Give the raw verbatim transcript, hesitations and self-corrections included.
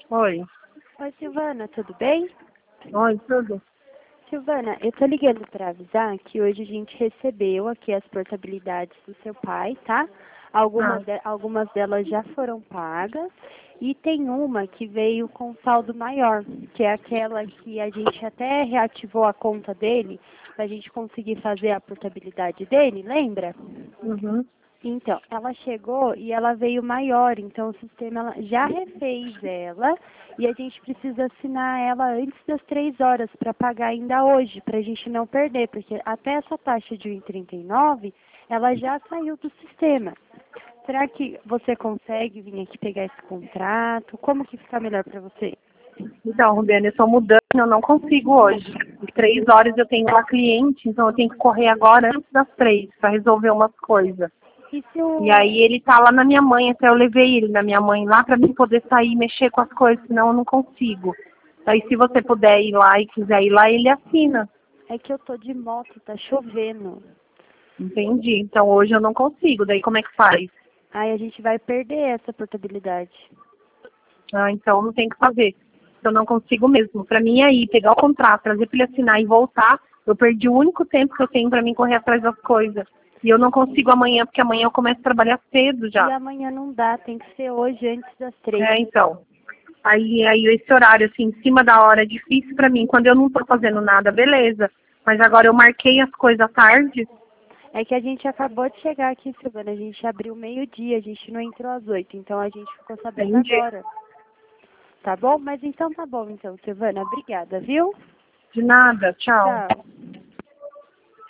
Oi. Oi, Silvana, tudo bem? Oi, tudo? Silvana, eu tô ligando para avisar que hoje a gente recebeu aqui as portabilidades do seu pai, tá? Ah, Algumas, de- algumas delas já foram pagas e tem uma que veio com saldo maior, que é aquela que a gente até reativou a conta dele para a gente conseguir fazer a portabilidade dele, lembra? uhum. Então, ela chegou e ela veio maior, então o sistema ela já refez ela e a gente precisa assinar ela antes das três horas para pagar ainda hoje, para a gente não perder, porque até essa taxa de um e trinta e nove ela já saiu do sistema. Será que você consegue vir aqui pegar esse contrato? Como que fica melhor para você? Então, Rubiane, eu estou mudando, eu não consigo hoje. Em três horas eu tenho uma cliente, então eu tenho que correr agora antes das três para resolver umas coisas. E se E o, aí ele tá lá na minha mãe, até eu levei ele na minha mãe lá para mim poder sair e mexer com as coisas, senão eu não consigo. Aí se você puder ir lá e quiser ir lá, ele assina. é que eu tô de moto, tá chovendo. Entendi. Então hoje eu não consigo. Daí como é que faz? Aí a gente vai perder essa portabilidade. Ah, então não tem o que fazer. Eu não consigo mesmo. Para mim aí, pegar o contrato, trazer para ele assinar e voltar, eu perdi o único tempo que eu tenho para mim correr atrás das coisas. E eu não consigo amanhã, porque amanhã eu começo a trabalhar cedo E já. amanhã não dá, tem que ser hoje antes das três. É, então. Aí, aí esse horário, assim, em cima da hora, é difícil para mim. Quando eu não estou fazendo nada, beleza. Mas agora eu marquei as coisas à tarde. É que a gente acabou de chegar aqui, Silvana. A gente abriu meio-dia, a gente não entrou às oito, então a gente ficou sabendo Entendi. agora. Tá bom? Mas então tá bom, então, Silvana. Obrigada, viu? De nada. Tchau. Tchau.